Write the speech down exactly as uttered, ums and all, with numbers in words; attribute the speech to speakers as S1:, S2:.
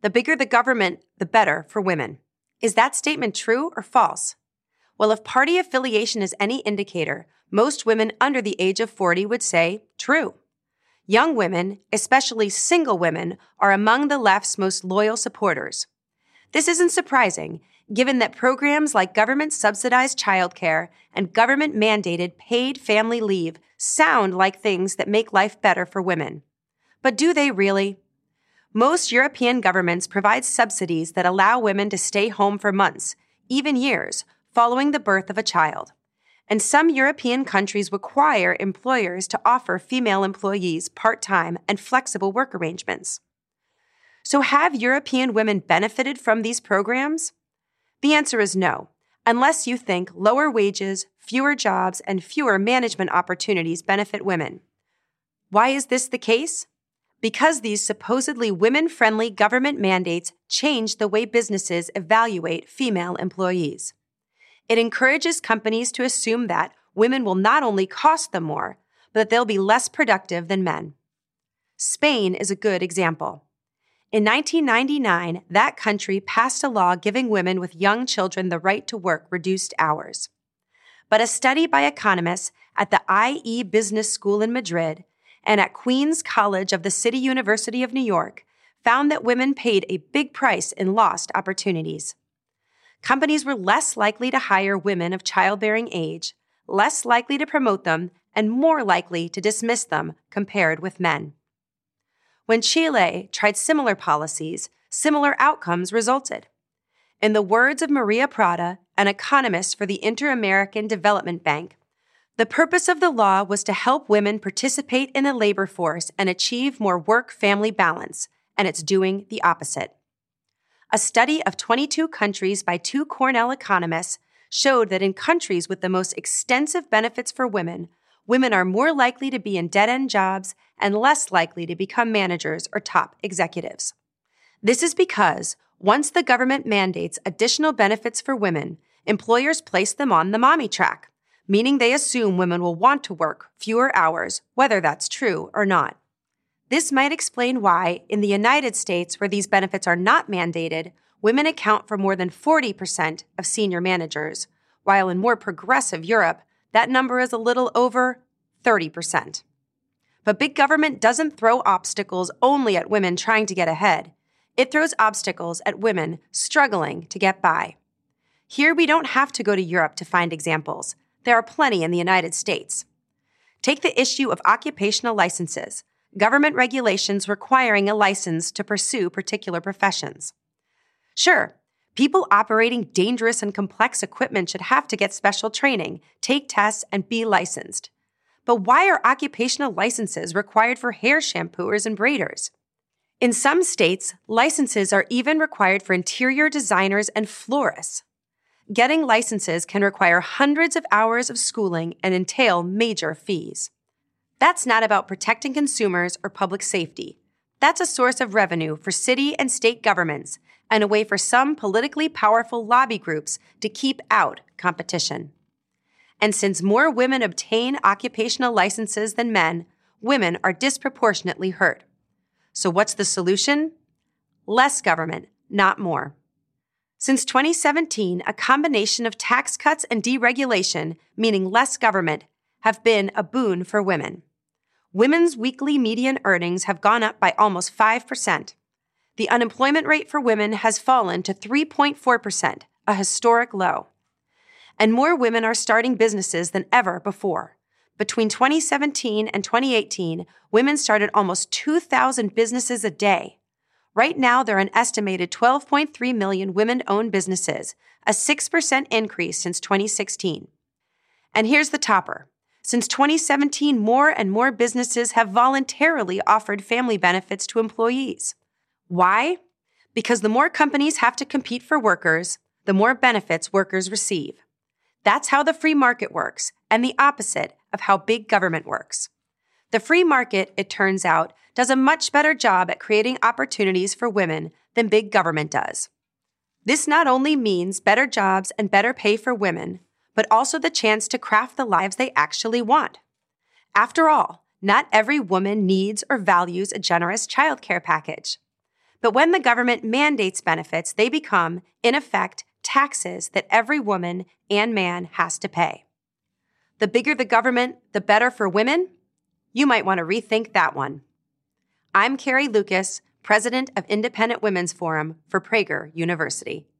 S1: The bigger the government, the better for women. Is that statement true or false? Well, if party affiliation is any indicator, most women under the age of forty would say true. Young women, especially single women, are among the left's most loyal supporters. This isn't surprising, given that programs like government-subsidized childcare and government-mandated paid family leave sound like things that make life better for women. But do they really? Most European governments provide subsidies that allow women to stay home for months, even years, following the birth of a child. And some European countries require employers to offer female employees part-time and flexible work arrangements. So have European women benefited from these programs? The answer is no, unless you think lower wages, fewer jobs, and fewer management opportunities benefit women. Why is this the case? Because these supposedly women-friendly government mandates change the way businesses evaluate female employees. It encourages companies to assume that women will not only cost them more, but that they'll be less productive than men. Spain is a good example. In nineteen ninety-nine, that country passed a law giving women with young children the right to work reduced hours. But a study by economists at the I E Business School in Madrid and at Queens College of the City University of New York found that women paid a big price in lost opportunities. Companies were less likely to hire women of childbearing age, less likely to promote them, and more likely to dismiss them compared with men. When Chile tried similar policies, similar outcomes resulted. In the words of Maria Prada, an economist for the Inter-American Development Bank, the purpose of the law was to help women participate in the labor force and achieve more work-family balance, and it's doing the opposite. A study of twenty-two countries by two Cornell economists showed that in countries with the most extensive benefits for women, women are more likely to be in dead-end jobs and less likely to become managers or top executives. This is because once the government mandates additional benefits for women, employers place them on the mommy track, meaning they assume women will want to work fewer hours, whether that's true or not. This might explain why, in the United States, where these benefits are not mandated, women account for more than forty percent of senior managers, while in more progressive Europe, that number is a little over thirty percent. But big government doesn't throw obstacles only at women trying to get ahead. It throws obstacles at women struggling to get by. Here we don't have to go to Europe to find examples. There are plenty in the United States. Take the issue of occupational licenses, government regulations requiring a license to pursue particular professions. Sure, people operating dangerous and complex equipment should have to get special training, take tests, and be licensed. But why are occupational licenses required for hair shampooers and braiders? In some states, licenses are even required for interior designers and florists. Getting licenses can require hundreds of hours of schooling and entail major fees. That's not about protecting consumers or public safety. That's a source of revenue for city and state governments and a way for some politically powerful lobby groups to keep out competition. And since more women obtain occupational licenses than men, women are disproportionately hurt. So what's the solution? Less government, not more. Since twenty seventeen, a combination of tax cuts and deregulation, meaning less government, have been a boon for women. Women's weekly median earnings have gone up by almost five percent. The unemployment rate for women has fallen to three point four percent, a historic low. And more women are starting businesses than ever before. Between twenty seventeen and twenty eighteen, women started almost two thousand businesses a day. Right now, there are an estimated twelve point three million women-owned businesses, a six percent increase since twenty sixteen. And here's the topper. Since twenty seventeen, more and more businesses have voluntarily offered family benefits to employees. Why? Because the more companies have to compete for workers, the more benefits workers receive. That's how the free market works, and the opposite of how big government works. The free market, it turns out, does a much better job at creating opportunities for women than big government does. This not only means better jobs and better pay for women, but also the chance to craft the lives they actually want. After all, not every woman needs or values a generous childcare package. But when the government mandates benefits, they become, in effect, taxes that every woman and man has to pay. The bigger the government, the better for women? You might want to rethink that one. I'm Carrie Lucas, president of Independent Women's Forum for Prager University.